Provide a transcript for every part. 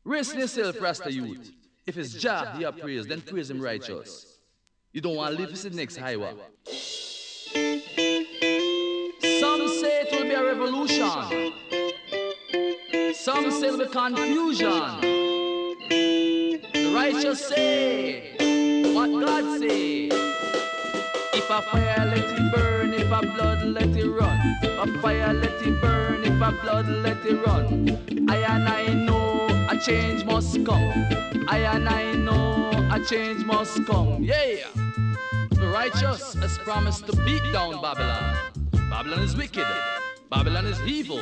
Rest yourself, Rasta youth. If it's Jah you praise, then praise him righteous. You don't want to live to the next highway. Some say it will be a revolution. Some say it will be confusion. The righteous say what God say. If a fire let it burn, if a blood let it run. If a fire let it burn, if a blood let it run. I know a change must come. I know a change must come. Yeah. The righteous has promised to beat down Babylon. Babylon is wicked. Babylon is evil.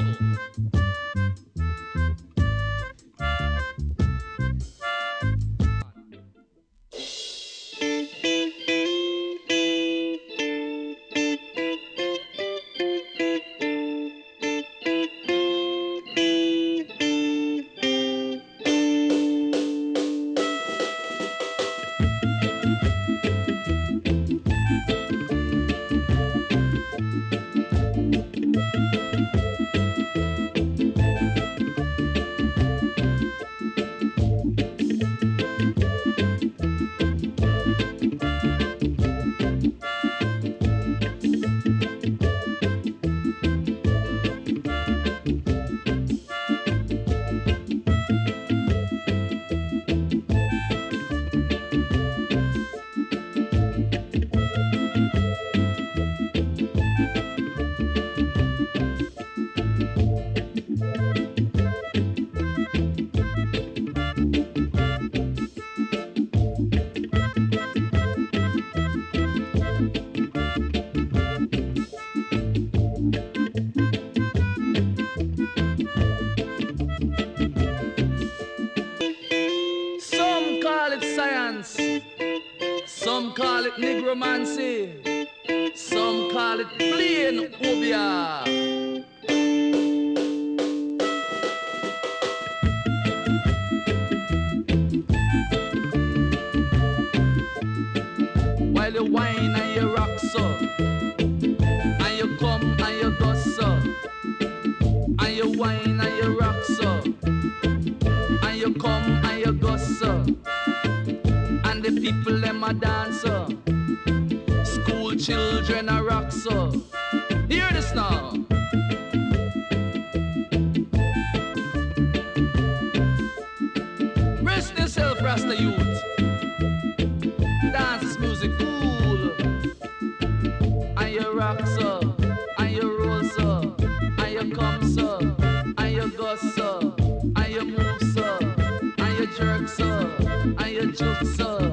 Some call it negromancy. Some call it plain obia. While you whine and you rock so, and you come and you go so, and you whine and you rock so, and you come and you go so. And the people them a dance so. School children a rock so. Hear this now. Rest yourself, Rasta youth. Dance this music cool. And you rock so, and you roll so, and you come so, and you go so, and you move so, and you jerk so, and you juke so.